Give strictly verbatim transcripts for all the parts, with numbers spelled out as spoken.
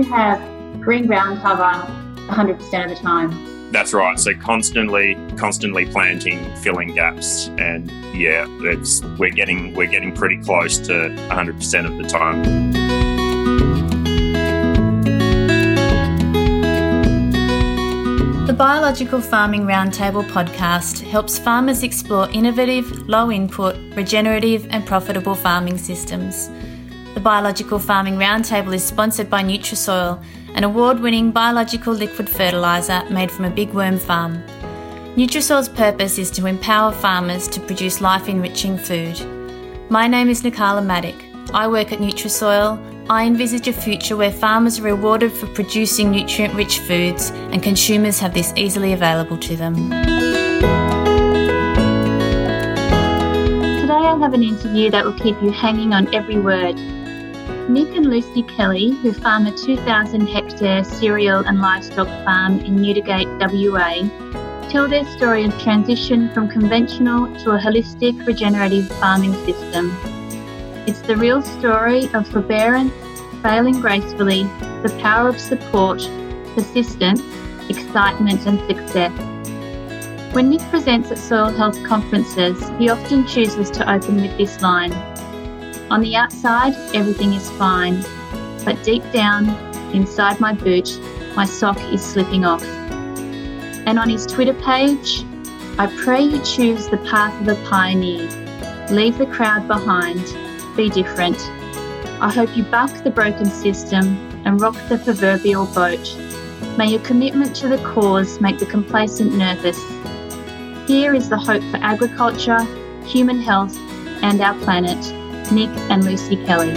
you have green ground cover one hundred percent of the time? That's right. So constantly, constantly planting, filling gaps, and yeah, it's we're getting we're getting pretty close to one hundred percent of the time. The Biological Farming Roundtable podcast helps farmers explore innovative, low-input, regenerative and profitable farming systems. The Biological Farming Roundtable is sponsored by Nutrisoil, an award-winning biological liquid fertiliser made from a big worm farm. Nutrisoil's purpose is to empower farmers to produce life-enriching food. My name is Nikala Maddock. I work at Nutrisoil. I envisage a future where farmers are rewarded for producing nutrient-rich foods and consumers have this easily available to them. Today I have an interview that will keep you hanging on every word. Nick and Lucy Kelly, who farm a two thousand hectare cereal and livestock farm in Newdigate, W A, tell their story of transition from conventional to a holistic regenerative farming system. It's the real story of forbearance, failing gracefully, the power of support, persistence, excitement and success. When Nick presents at soil health conferences, he often chooses to open with this line: "On the outside, everything is fine, but deep down, inside my boot, my sock is slipping off." And on his Twitter page, "I pray you choose the path of a pioneer. Leave the crowd behind. Be different. I hope you buck the broken system and rock the proverbial boat. May your commitment to the cause make the complacent nervous. Here is the hope for agriculture, human health and our planet. Nick and Lucy Kelly."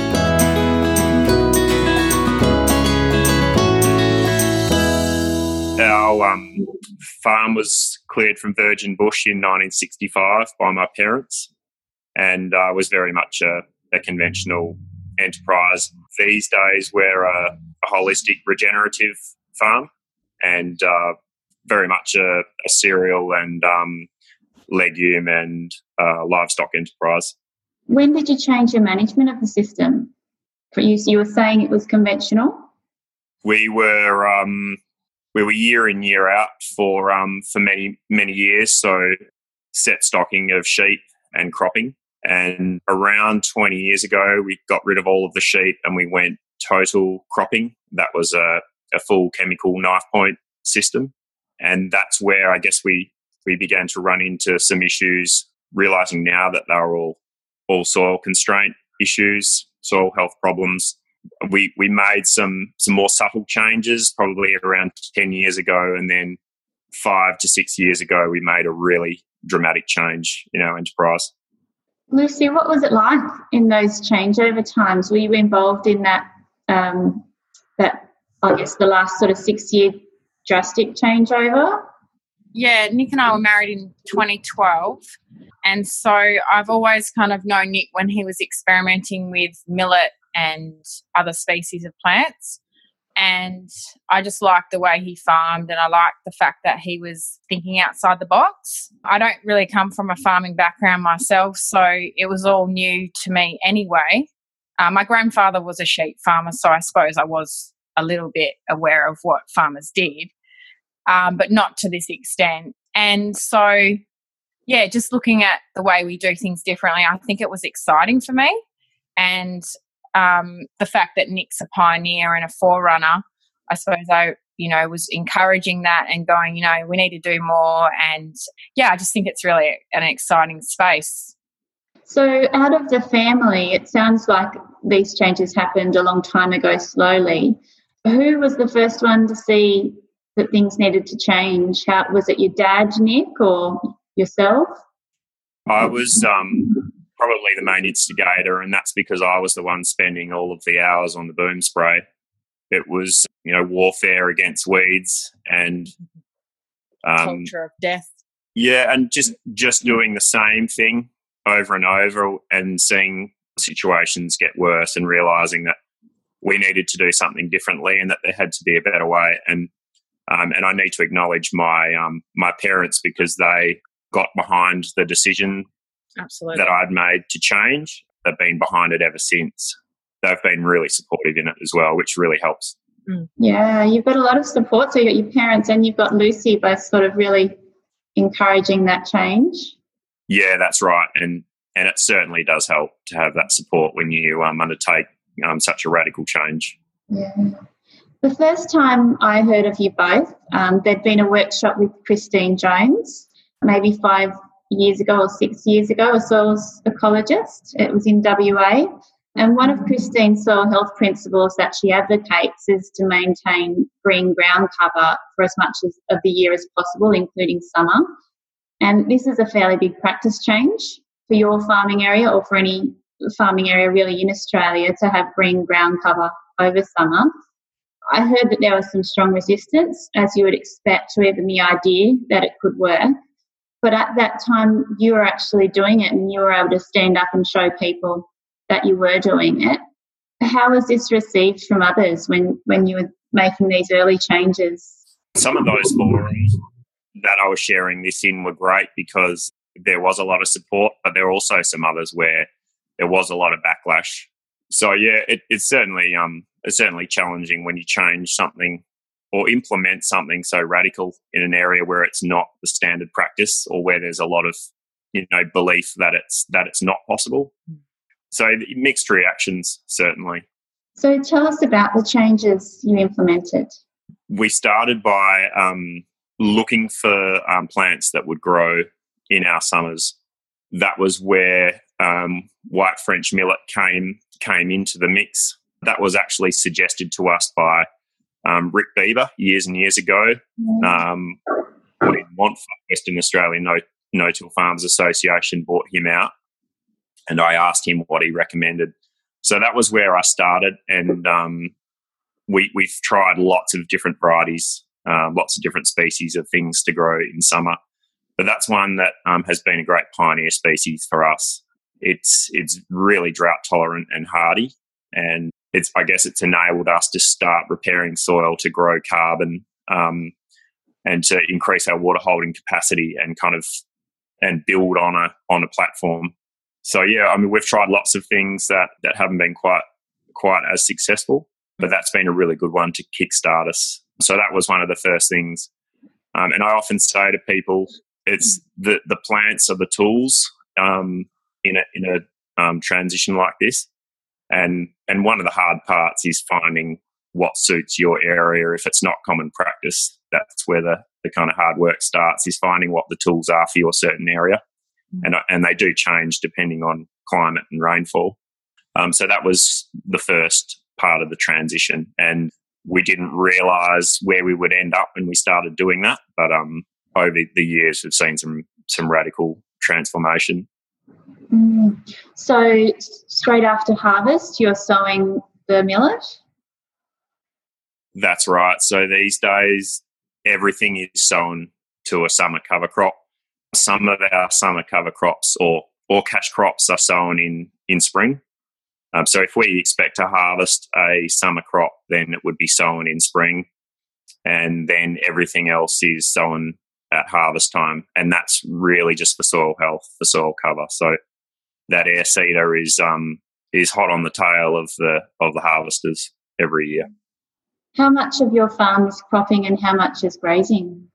Our um, farm was cleared from virgin bush in nineteen sixty-five by my parents, and uh, was very much a, a conventional enterprise. These days we're a, a holistic regenerative farm, and uh, very much a, a cereal and um, legume and uh, livestock enterprise. When did you change your management of the system? For you, so you were saying it was conventional? We were um, we were year in, year out for um, for many, many years, so set stocking of sheep and cropping. And around twenty years ago, we got rid of all of the sheep and we went total cropping. That was a, a full chemical knife point system. And that's where I guess we, we began to run into some issues, realising now that they were all, all soil constraint issues, soil health problems. We we made some, some more subtle changes probably around ten years ago, and then five to six years ago, we made a really dramatic change in our enterprise. Lucy, what was it like in those changeover times? Were you involved in that, um, that I guess, the last sort of six-year drastic changeover? Yeah, Nick and I were married in twenty twelve, and so I've always kind of known Nick when he was experimenting with millet and other species of plants, and I just liked the way he farmed, and I liked the fact that he was thinking outside the box. I don't really come from a farming background myself, so it was all new to me anyway. Uh, my grandfather was a sheep farmer, so I suppose I was a little bit aware of what farmers did, um, but not to this extent. And so, yeah, just looking at the way we do things differently, I think it was exciting for me. And um, the fact that Nick's a pioneer and a forerunner, I suppose I, you know, was encouraging that and going, you know, we need to do more. And, yeah, I just think it's really an exciting space. So out of the family, it sounds like these changes happened a long time ago slowly. Who was the first one to see that things needed to change? How was it, your dad, Nick, or yourself? I was um, probably the main instigator, and that's because I was the one spending all of the hours on the boom spray. It was, you know, warfare against weeds and um, culture of death. Yeah, and just just doing the same thing over and over and seeing situations get worse and realising that we needed to do something differently and that there had to be a better way. And um, and I need to acknowledge my um, my parents, because they got behind the decision Absolutely. that I'd made to change. They've been behind it ever since. They've been really supportive in it as well, which really helps. Mm. Yeah, you've got a lot of support. So you've got your parents and you've got Lucy both sort of really encouraging that change. Yeah, that's right. And and it certainly does help to have that support when you um, undertake um, such a radical change. Yeah. The first time I heard of you both, um, there'd been a workshop with Christine Jones, maybe five years ago or six years ago, a soil ecologist. It was in W A. And one of Christine's soil health principles that she advocates is to maintain green ground cover for as much as, of the year as possible, including summer. And this is a fairly big practice change for your farming area or for any farming area really in Australia to have green ground cover over summer. I heard that there was some strong resistance, as you would expect, to even the idea that it could work. But at that time, you were actually doing it and you were able to stand up and show people that you were doing it. How was this received from others when, when you were making these early changes? Some of those forums that I was sharing this in were great because there was a lot of support, but there were also some others where there was a lot of backlash. So, yeah, it, it's certainly um, it's certainly challenging when you change something or implement something so radical in an area where it's not the standard practice or where there's a lot of, you know, belief that it's that it's not possible. So mixed reactions, certainly. So tell us about the changes you implemented. We started by um, looking for um, plants that would grow in our summers. That was where um, white French millet came came into the mix. That was actually suggested to us by um, Rick Bieber years and years ago. Yeah. Um, when Montfort, Western Australian No No-Till Farmers Association bought him out. And I asked him what he recommended. So that was where I started. And um, we, we've tried lots of different varieties, uh, lots of different species of things to grow in summer. But that's one that um, has been a great pioneer species for us. It's it's really drought tolerant and hardy. And it's I guess it's enabled us to start repairing soil to grow carbon um, and to increase our water holding capacity and kind of and build on a on a platform. So, yeah, I mean, we've tried lots of things that, that haven't been quite quite as successful, but that's been a really good one to kickstart us. So that was one of the first things. Um, and I often say to people, it's the, the plants are the tools um, in a in a um, transition like this. And and one of the hard parts is finding what suits your area. If it's not common practice, that's where the, the kind of hard work starts, is finding what the tools are for your certain area. And, and they do change depending on climate and rainfall. Um, so that was the first part of the transition. And we didn't realise where we would end up when we started doing that. But um, over the years, we've seen some some radical transformation. Mm. So straight after harvest, you're sowing the millet? That's right. So these days, everything is sown to a summer cover crop. Some of our summer cover crops or or cash crops are sown in, in spring. Um, so if we expect to harvest a summer crop, then it would be sown in spring, and then everything else is sown at harvest time. And that's really just for soil health, for soil cover. So that air seeder is um is hot on the tail of the of the harvesters every year. How much of your farm is cropping and how much is grazing?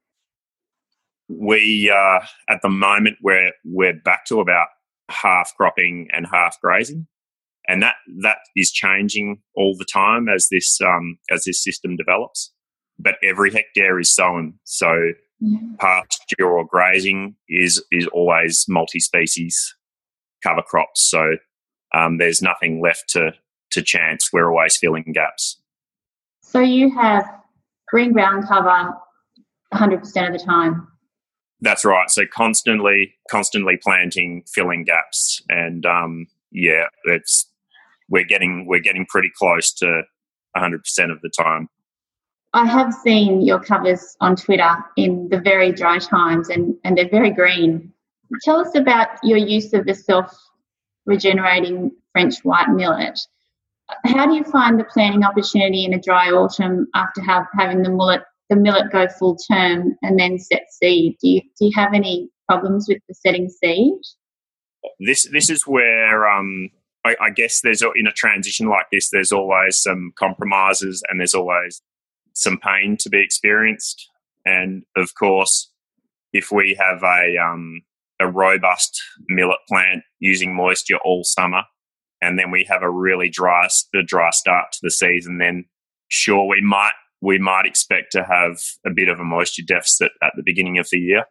We, uh, at the moment, we're we're back to about half cropping and half grazing, and that that is changing all the time as this um, as this system develops. But every hectare is sown, so mm-hmm. pasture or grazing is is always multi-species cover crops. So um, there's nothing left to to chance. We're always filling gaps. So you have green ground cover one hundred percent of the time. That's right. So constantly, constantly planting, filling gaps, and um, yeah, it's we're getting we're getting pretty close to one hundred percent of the time. I have seen your covers on Twitter in the very dry times, and, and they're very green. Tell us about your use of the self-regenerating French white millet. How do you find the planting opportunity in a dry autumn after have, having the millet? the millet go full term and then set seed? Do you do you have any problems with the setting seed? This this is where um, I, I guess there's in a transition like this, there's always some compromises and there's always some pain to be experienced. And of course, if we have a um, a robust millet plant using moisture all summer, and then we have a really dry, a dry start to the season, then sure, we might we might expect to have a bit of a moisture deficit at the beginning of the year.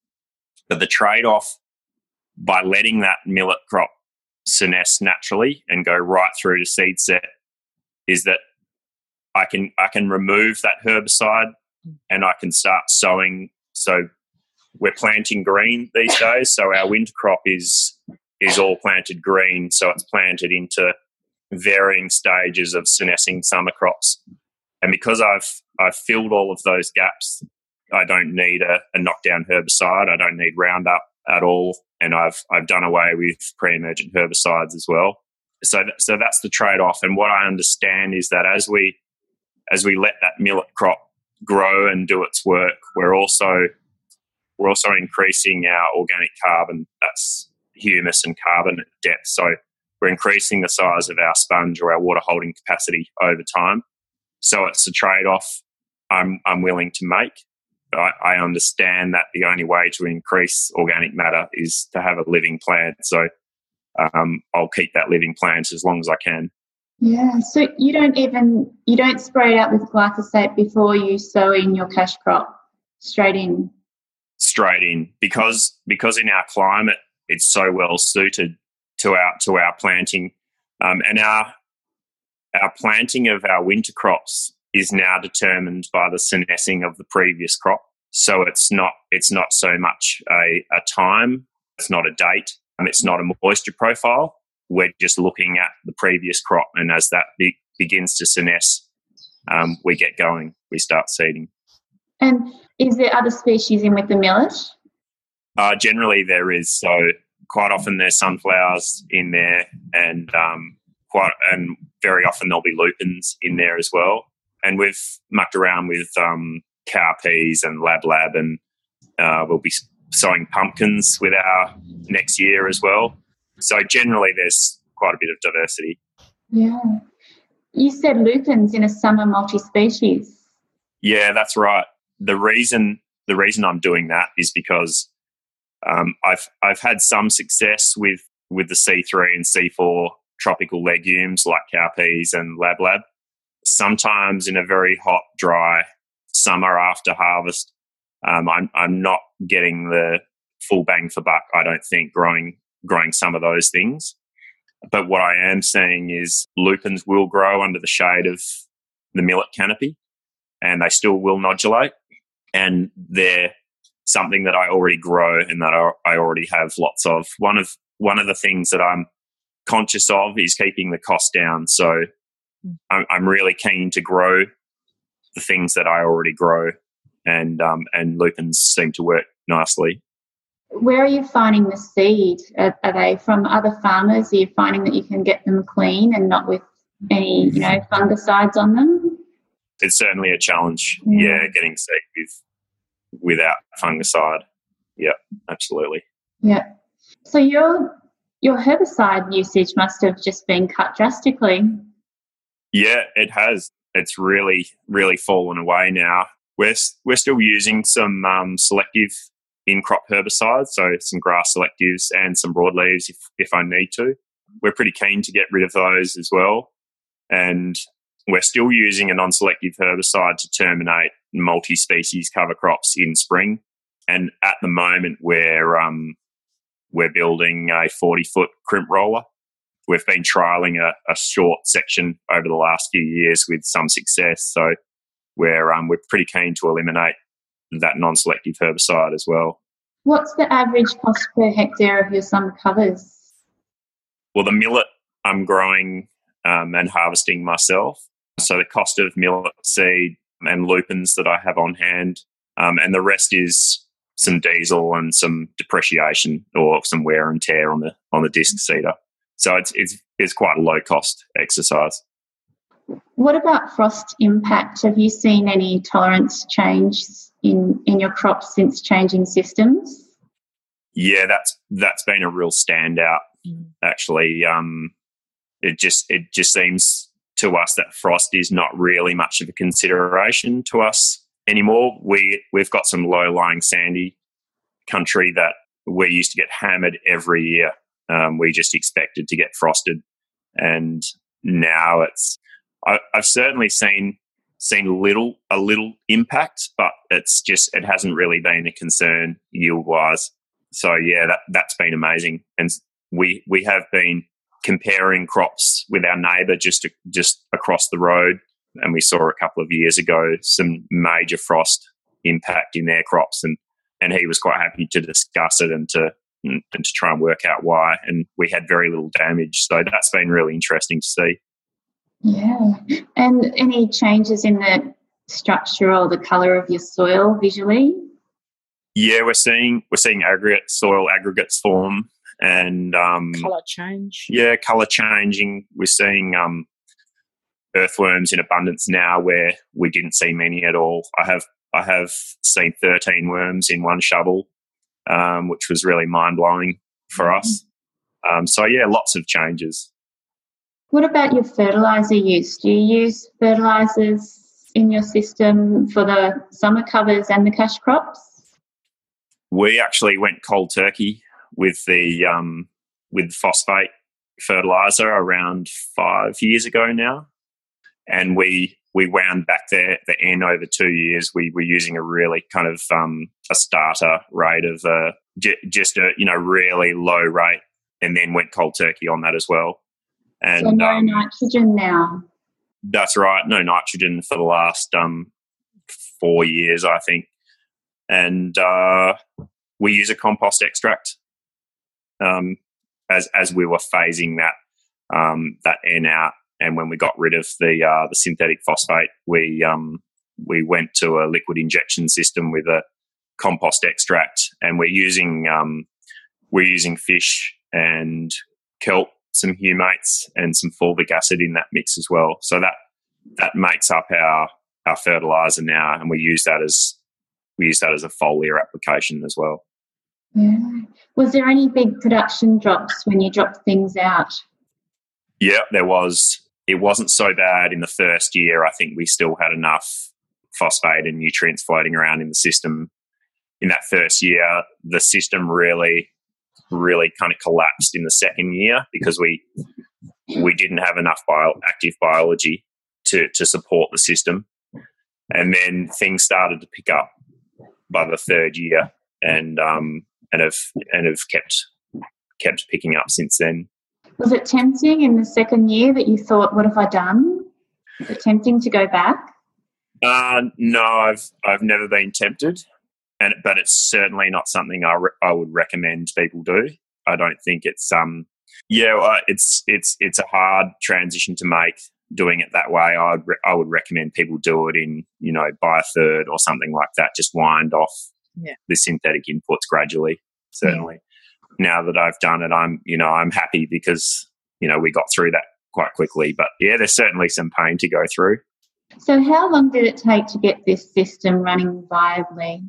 But the trade-off by letting that millet crop senesce naturally and go right through to seed set is that I can I can remove that herbicide and I can start sowing. So we're planting green these days. So our winter crop is is all planted green. So it's planted into varying stages of senescing summer crops. And because I've I've filled all of those gaps, I don't need a, a knockdown herbicide. I don't need Roundup at all. And I've I've done away with pre-emergent herbicides as well. So th- so that's the trade-off. And what I understand is that as we as we let that millet crop grow and do its work, we're also we're also increasing our organic carbon. That's humus and carbon at depth. So we're increasing the size of our sponge or our water holding capacity over time. So it's a trade-off I'm I'm willing to make. But I, I understand that the only way to increase organic matter is to have a living plant. So um, I'll keep that living plant as long as I can. Yeah. So you don't even you don't spray it out with glyphosate before you sow in your cash crop, straight in. Straight in because because in our climate it's so well suited to our to our planting, um, and our our planting of our winter crops is now determined by the senescing of the previous crop. So it's not it's not so much a, a time, it's not a date, and it's not a moisture profile. We're just looking at the previous crop, and as that be, begins to senesce, um, we get going. We start seeding. And is there other species in with the millet? Uh, generally, there is. So quite often there's sunflowers in there, and um, quite and very often there'll be lupins in there as well. And we've mucked around with um, cowpeas and lab lab, and uh, we'll be sowing pumpkins with our next year as well. So generally, there's quite a bit of diversity. Yeah, you said lupins in a summer multi-species. Yeah, that's right. The reason the reason I'm doing that is because um, I've I've had some success with with the C three and C four tropical legumes like cowpeas and lab lab. Sometimes in a very hot, dry summer after harvest, um, I'm I'm not getting the full bang for buck. I don't think growing growing some of those things. But what I am seeing is lupins will grow under the shade of the millet canopy, and they still will nodulate. And they're something that I already grow and that I already have lots of. One of one of the things that I'm conscious of is keeping the cost down. So I'm, I'm really keen to grow the things that I already grow, and um, and lupins seem to work nicely. Where are you finding the seed? Are, are they from other farmers? Are you finding that you can get them clean and not with any, you know, fungicides on them? It's certainly a challenge. Mm. Yeah, getting seed with without fungicide. Yeah, absolutely. Yeah. So your your herbicide usage must have just been cut drastically. Yeah, it has. It's really, really fallen away now. We're we're still using some um, selective in-crop herbicides, so some grass selectives and some broadleaves if if I need to. We're pretty keen to get rid of those as well, and we're still using a non-selective herbicide to terminate multi-species cover crops in spring. And at the moment, we're um, we're building a forty-foot crimp roller. We've been trialling a, a short section over the last few years with some success. So we're um, we're pretty keen to eliminate that non-selective herbicide as well. What's the average cost per hectare of your summer covers? Well, the millet I'm growing um, and harvesting myself. So the cost of millet seed and lupins that I have on hand, um, and the rest is some diesel and some depreciation or some wear and tear on the on the disc seeder. So it's it's it's quite a low cost exercise. What about frost impact? Have you seen any tolerance change in, in your crops since changing systems? Yeah, that's that's been a real standout. Mm. Actually, um, it just it just seems to to us that frost is not really much of a consideration to us anymore. We, we've got some low-lying sandy country that we used to get hammered every year. Um, we just expected to get frosted. And now it's, I, I've certainly seen seen little a little impact, but it's just it hasn't really been a concern yield wise. So yeah, that that's been amazing. And we we have been comparing crops with our neighbour just just across the road, and we saw a couple of years ago some major frost impact in their crops, and and he was quite happy to discuss it and to and to try and work out why. And we had very little damage, so that's been really interesting to see. Yeah. And any changes in the structure or the colour of your soil visually? Yeah, we're seeing we're seeing aggregate soil aggregates form and um, colour change. Yeah, colour changing. We're seeing um, earthworms in abundance now where we didn't see many at all. I have I have seen thirteen worms in one shovel, um, which was really mind blowing for mm-hmm. us. Um, so yeah, lots of changes. What about your fertiliser use? Do you use fertilisers in your system for the summer covers and the cash crops? We actually went cold turkey with the um, with phosphate fertiliser around five years ago now, and we we wound back there at the end over two years. We were using a really kind of um, a starter rate of uh, j- just a you know really low rate, and then went cold turkey on that as well. And, so no um, nitrogen now? That's right, no nitrogen for the last um, four years, I think. And uh, we use a compost extract um, as as we were phasing that um, that N out. And when we got rid of the uh, the synthetic phosphate, we um, we went to a liquid injection system with a compost extract, and we're using um, we're using fish and kelp, some humates and some fulvic acid in that mix as well. So that that makes up our our fertilizer now, and we use that as we use that as a foliar application as well. Yeah. Was there any big production drops when you dropped things out? Yeah, there was. It wasn't so bad in the first year. I think we still had enough phosphate and nutrients floating around in the system. In that first year, the system really really kind of collapsed in the second year because we we didn't have enough bio, active biology to, to support the system. And then things started to pick up by the third year and um and have and have kept kept picking up since then. Was it tempting in the second year that you thought, what have I done? Was it tempting to go back? Uh, no, I've I've never been tempted. And, but it's certainly not something I, re- I would recommend people do. I don't think it's um yeah uh, it's it's it's a hard transition to make doing it that way. I would re- I would recommend people do it in you know by a third or something like that. Just wind off yeah. the synthetic inputs gradually. Certainly, yeah. Now that I've done it, I'm you know I'm happy because you know we got through that quite quickly. But yeah, there's certainly some pain to go through. So how long did it take to get this system running viably?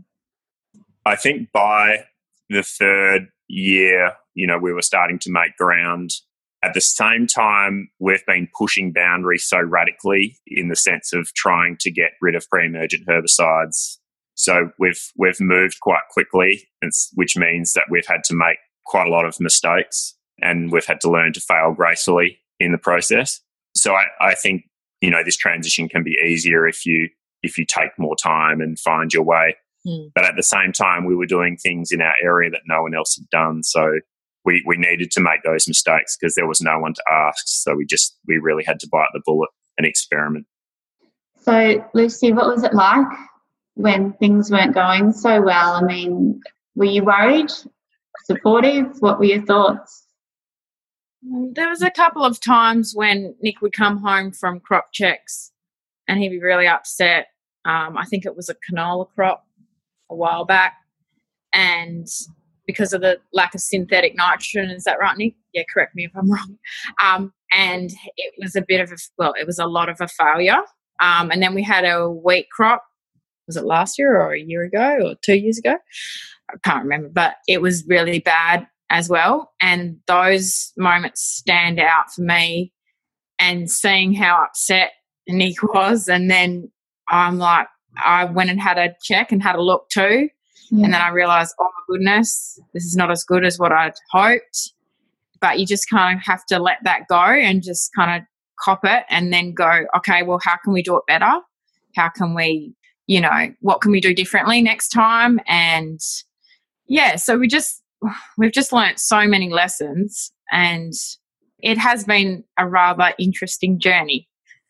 I think by the third year, you know, we were starting to make ground. At the same time, we've been pushing boundaries so radically in the sense of trying to get rid of pre-emergent herbicides. So we've we've moved quite quickly, which means that we've had to make quite a lot of mistakes and we've had to learn to fail gracefully in the process. So I, I think, you know, this transition can be easier if you if you take more time and find your way. Mm. But at the same time, we were doing things in our area that no one else had done. So we, we needed to make those mistakes because there was no one to ask. So we just, we really had to bite the bullet and experiment. So, Lucy, what was it like when things weren't going so well? I mean, were you worried, supportive? What were your thoughts? There was a couple of times when Nick would come home from crop checks and he'd be really upset. Um, I think it was a canola crop a while back, and because of the lack of synthetic nitrogen, is that right, Nick? Yeah, correct me if I'm wrong. Um, and it was a bit of a, well, it was a lot of a failure. Um, and then we had a wheat crop. Was it last year or a year ago or two years ago? I can't remember, but it was really bad as well. And those moments stand out for me and seeing how upset Nick was, and then I'm like, I went and had a check and had a look too, yeah. And then I realised, oh my goodness, this is not as good as what I'd hoped. But you just kind of have to let that go and just kind of cop it, and then go, okay, well, how can we do it better? How can we, you know, what can we do differently next time? And yeah, so we just we've just learnt so many lessons, and it has been a rather interesting journey.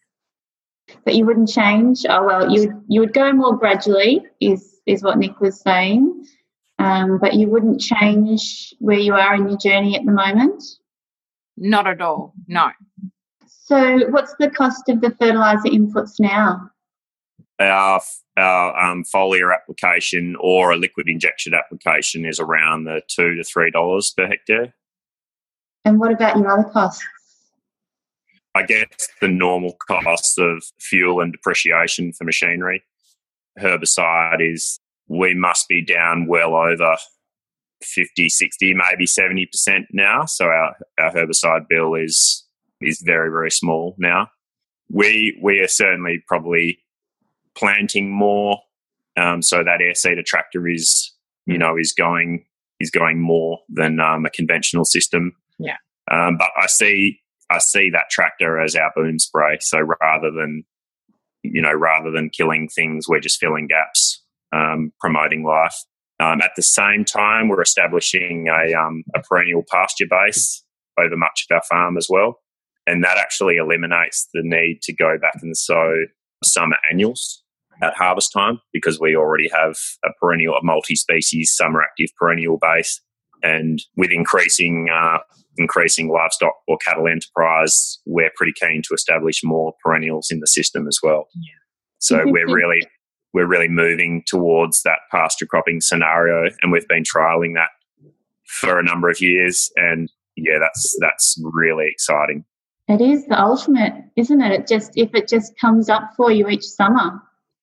But you wouldn't change? Oh, well, you you would go more gradually is, is what Nick was saying, um, but you wouldn't change where you are in your journey at the moment? Not at all, no. So what's the cost of the fertiliser inputs now? Our, our um, foliar application or a liquid injection application is around the two to three dollars per hectare. And what about your other costs? I guess the normal cost of fuel and depreciation for machinery. Herbicide is, we must be down well over fifty, sixty, maybe seventy percent now. So our, our herbicide bill is is very, very small now. We we are certainly probably planting more, um, so that air seeder tractor is, you know, is going is going more than um, a conventional system. Yeah. Um, but I see I see that tractor as our boom spray. So rather than, you know, rather than killing things, we're just filling gaps, um, promoting life. Um, at the same time, we're establishing a, um, a perennial pasture base over much of our farm as well. And that actually eliminates the need to go back and sow summer annuals at harvest time, because we already have a perennial, a multi-species summer active perennial base. And with increasing uh, increasing livestock or cattle enterprise, we're pretty keen to establish more perennials in the system as well. Yeah. So we're really we're really moving towards that pasture cropping scenario, and we've been trialling that for a number of years. And yeah, that's that's really exciting. It is the ultimate, isn't it? It just if it just comes up for you each summer.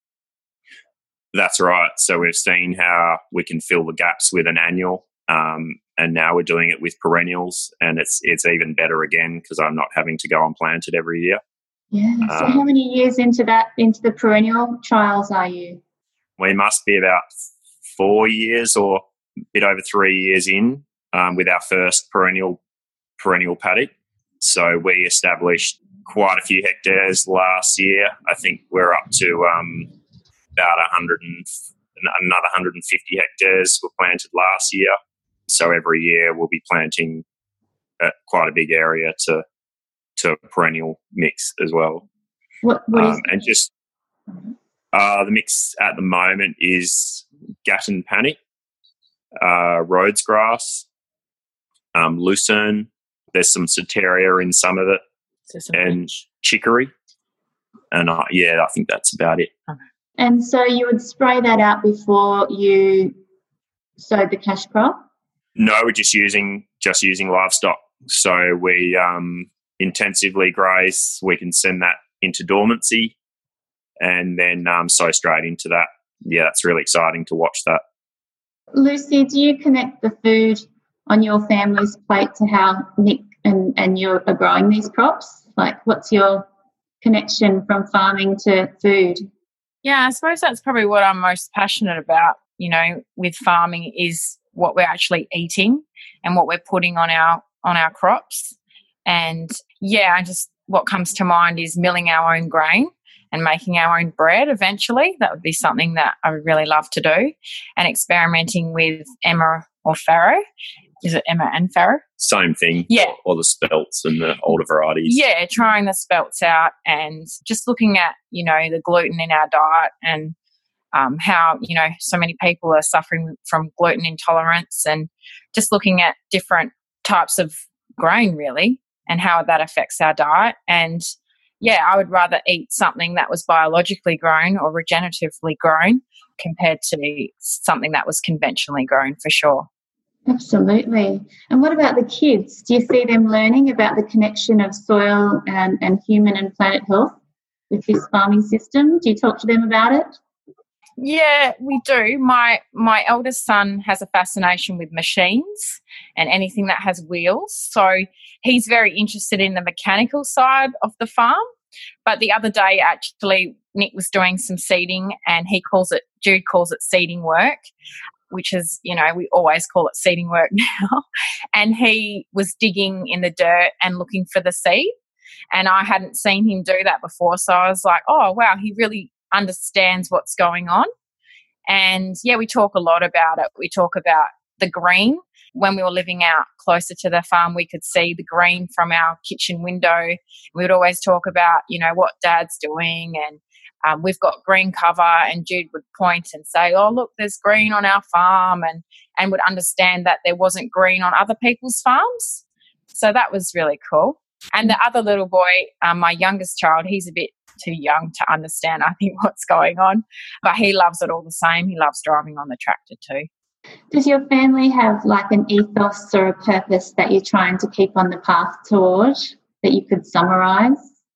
That's right. So we've seen how we can fill the gaps with an annual. Um, and now we're doing it with perennials, and it's it's even better again because I'm not having to go and plant it every year. Yeah. So um, how many years into that, into the perennial trials are you? We must be about four years or a bit over three years in um, with our first perennial perennial paddock. So we established quite a few hectares last year. I think we're up to um, about one hundred and another one hundred fifty hectares were planted last year. So every year we'll be planting uh, quite a big area to to perennial mix as well. What, what um, is and just uh, the mix at the moment is Gatton Panic, uh, Rhodes grass, um, lucerne. There's some Soteria in some of it, so some and bench. chicory. And uh, yeah, I think that's about it. Okay. And so you would spray that out before you sowed the cash crop? No, we're just using just using livestock. So we um, intensively graze. We can send that into dormancy, and then um, sow straight into that. Yeah, it's really exciting to watch that. Lucy, do you connect the food on your family's plate to how Nick and, and you are growing these crops? Like, what's your connection from farming to food? Yeah, I suppose that's probably what I'm most passionate about, you know, with farming is what we're actually eating and what we're putting on our on our crops. And yeah, I just what comes to mind is milling our own grain and making our own bread eventually. That would be something that I would really love to do. And experimenting with Emma or farro. Is it Emma and farro? Same thing. Yeah. Or, or the spelts and the older varieties. Yeah, trying the spelts out and just looking at, you know, the gluten in our diet and um, how, you know, so many people are suffering from gluten intolerance, and just looking at different types of grain really and how that affects our diet. And yeah, I would rather eat something that was biologically grown or regeneratively grown compared to something that was conventionally grown, for sure. Absolutely. And what about the kids? Do you see them learning about the connection of soil and, and human and planet health with this farming system? Do you talk to them about it? Yeah, we do. My my eldest son has a fascination with machines, and anything that has wheels. So he's very interested in the mechanical side of the farm. But the other day, actually, Nick was doing some seeding, and he calls it, Jude calls it seeding work, which is, you know, we always call it seeding work now. And he was digging in the dirt and looking for the seed. And I hadn't seen him do that before. So I was like, oh, wow, he really understands what's going on. And, yeah, we talk a lot about it. We talk about the green. When we were living out closer to the farm, we could see the green from our kitchen window. We would always talk about, you know, what Dad's doing, and um, we've got green cover, and Jude would point and say, oh, look, there's green on our farm, and, and would understand that there wasn't green on other people's farms. So that was really cool. And the other little boy, um, my youngest child, he's a bit too young to understand, I think, what's going on, but he loves it all the same. He loves driving on the tractor too. Does your family have like an ethos or a purpose that you're trying to keep on the path toward that you could summarise?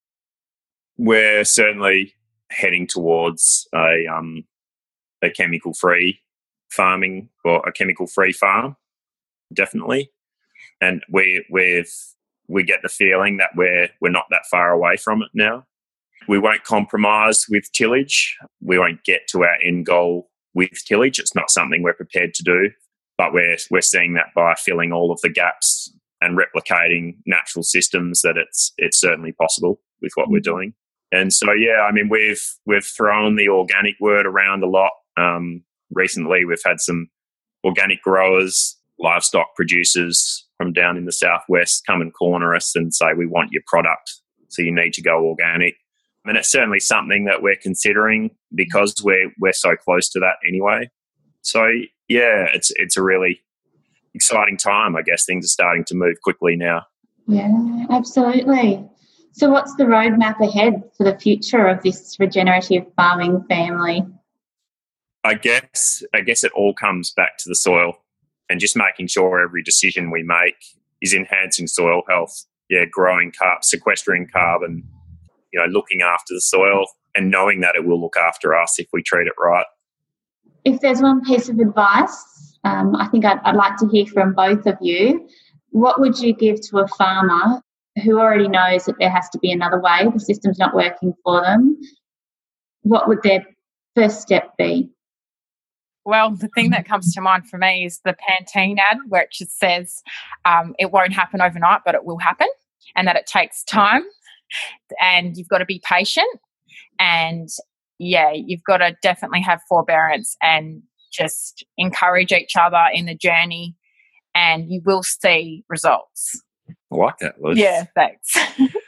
We're certainly heading towards a um, a chemical-free farming, or a chemical-free farm, definitely. And we we've we get the feeling that we're we're not that far away from it now. We won't compromise with tillage. We won't get to our end goal with tillage. It's not something we're prepared to do, but we're we're seeing that by filling all of the gaps and replicating natural systems, that it's it's certainly possible with what we're doing. And so, yeah, I mean, we've we've thrown the organic word around a lot. Um, recently, we've had some organic growers, livestock producers from down in the southwest come and corner us and say, we want your product, so you need to go organic. And it's certainly something that we're considering because we're we're so close to that anyway. So, yeah, it's it's a really exciting time. I guess things are starting to move quickly now. Yeah, absolutely. So what's the roadmap ahead for the future of this regenerative farming family? I guess I guess it all comes back to the soil and just making sure every decision we make is enhancing soil health. Yeah, growing carb, sequestering carbon, you know, looking after the soil and knowing that it will look after us if we treat it right. If there's one piece of advice, um, I think I'd, I'd like to hear from both of you. What would you give to a farmer who already knows that there has to be another way, the system's not working for them? What would their first step be? Well, the thing that comes to mind for me is the Pantene ad, where it just says um, it won't happen overnight, but it will happen, and that it takes time, and you've got to be patient, and, yeah, you've got to definitely have forbearance and just encourage each other in the journey, and you will see results. I like that, Liz. Yeah, thanks.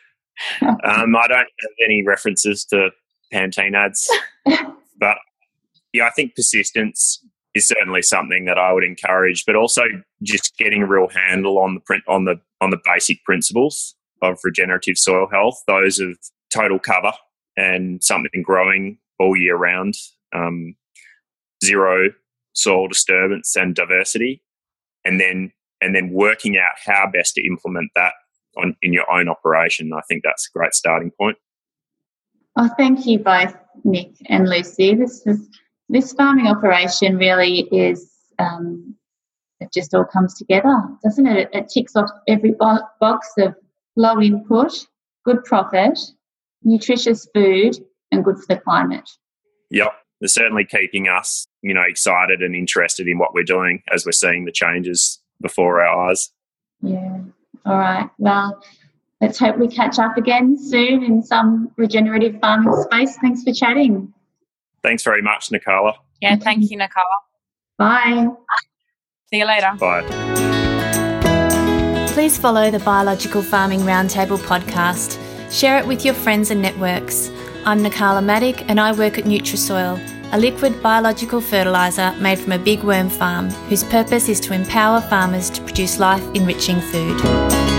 um, I don't have any references to Pantene ads, but yeah, I think persistence is certainly something that I would encourage, but also just getting a real handle on the print on the on the basic principles of regenerative soil health, those of total cover and something growing all year round, um, zero soil disturbance and diversity, and then and then working out how best to implement that on in your own operation. I think that's a great starting point. Oh, thank you both, Nick and Lucy. This is this farming operation really is, um, it just all comes together, doesn't it? It, it ticks off every bo- box of low input, good profit, nutritious food, and good for the climate. Yep, they're certainly keeping us, you know, excited and interested in what we're doing as we're seeing the changes before our eyes. Yeah. All right. Well, let's hope we catch up again soon in some regenerative farming space. Thanks for chatting. Thanks very much, Nicola. Yeah, thank you, Nicola. Bye. See you later. Bye. Please follow the Biological Farming Roundtable podcast. Share it with your friends and networks. I'm Nicola Maddock and I work at Nutrisoil, a liquid biological fertiliser made from a big worm farm whose purpose is to empower farmers to produce life-enriching food.